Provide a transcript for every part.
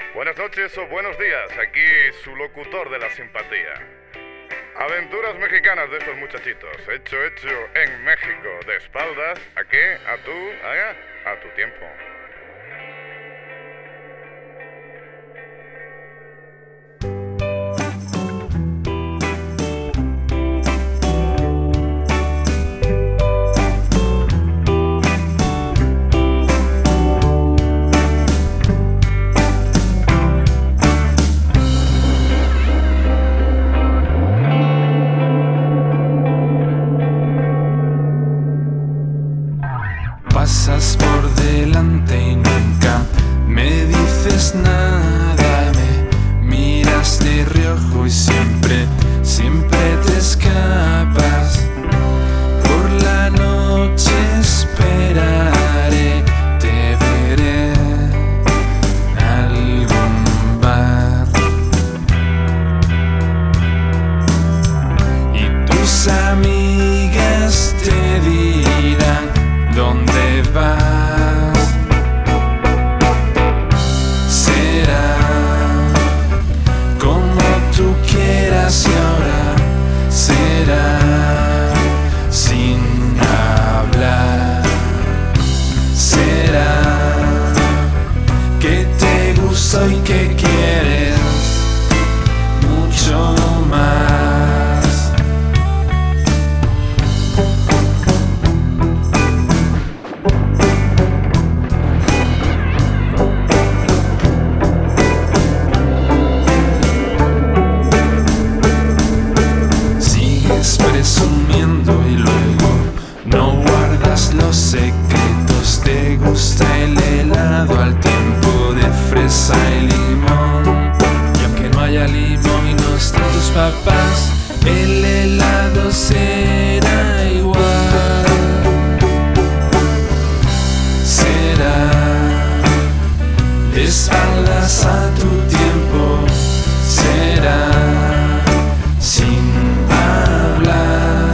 Buenas noches o buenos días, aquí su locutor de la simpatía. Aventuras mexicanas de estos muchachitos, hecho en México, de espaldas, ¿a qué? A tu tiempo. Pasas por delante y nunca me dices nada. Me miras de reojo y siempre te escapas. Por la noche esperaré, te veré en algún bar. Y tus amigas te dirán ¿dónde vas? Será como tú quieras y ahora será sin hablar. Será que te gusto y que quieres mucho más. Presumiendo y luego no guardas los secretos. Te gusta el helado al tiempo de fresa y limón. Y aunque no haya limón y no estén tus papás, el helado será igual. Será de espaldas a tu tiempo. Será sin hablar.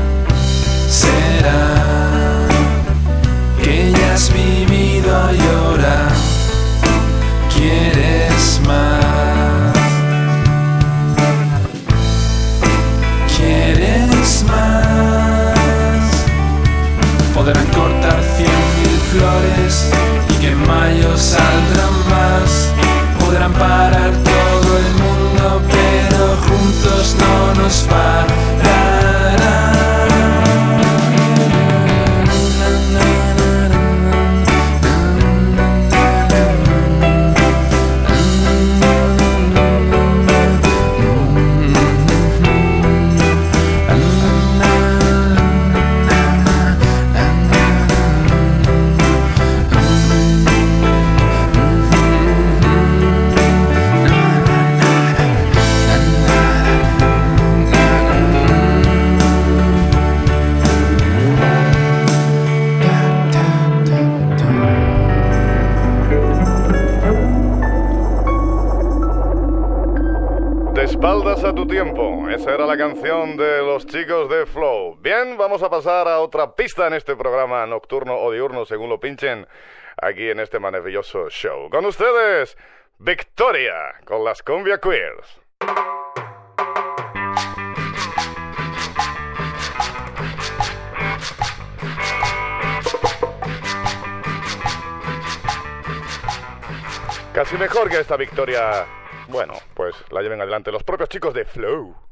Será que ya has vivido y ahora quieres más. Quieres más. Podrán cortar 100.000 flores y que en mayo saldrán más. Podrán parar todo el mundo, pero juntos no nos pararán. De espaldas a tu tiempo, esa era la canción de los chicos de Flow. Bien, vamos a pasar a otra pista en este programa nocturno o diurno, según lo pinchen, aquí en este maravilloso show. Con ustedes, Victoria, con las Cumbia Queers. Casi mejor que esta victoria. Bueno, pues la lleven adelante los propios chicos de Flow.